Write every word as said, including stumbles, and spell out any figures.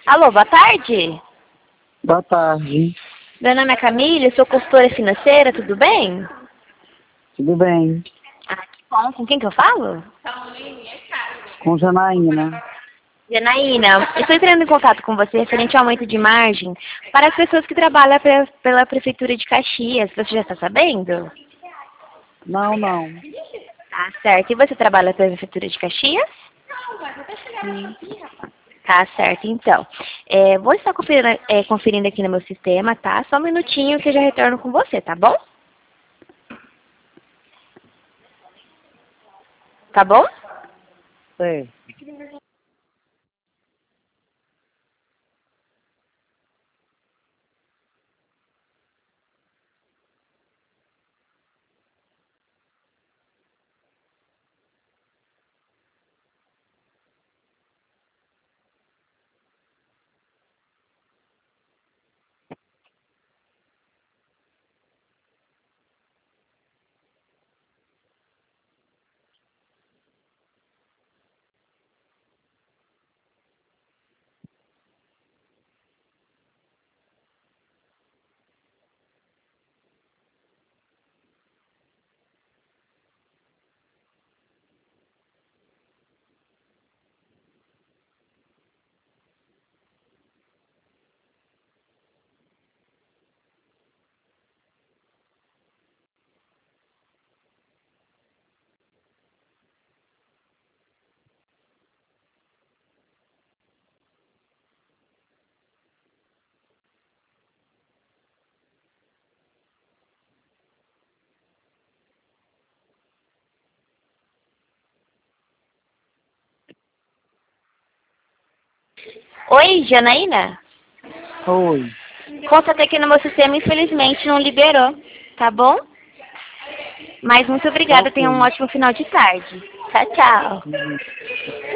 Alô, boa tarde. Boa tarde. Meu nome é Camila, sou consultora financeira, tudo bem? Tudo bem? Ah, que bom. Com quem que eu falo? Com Janaína. Janaína, estou entrando em contato com você referente ao aumento de margem para as pessoas que trabalham pe- pela Prefeitura de Caxias. Você já está sabendo? Não, não. Tá certo. E você trabalha pela Prefeitura de Caxias? Sim. Tá certo, então. É, vou estar conferindo, é, conferindo aqui no meu sistema, tá? Só um minutinho que eu já retorno com você, tá bom? Tá bom? É. Oi, Janaína? Oi. Conta aqui no meu sistema, infelizmente não liberou, tá bom? Mas muito Tá obrigada, tenha um ok. ótimo final de tarde. Tchau, tchau. Uhum.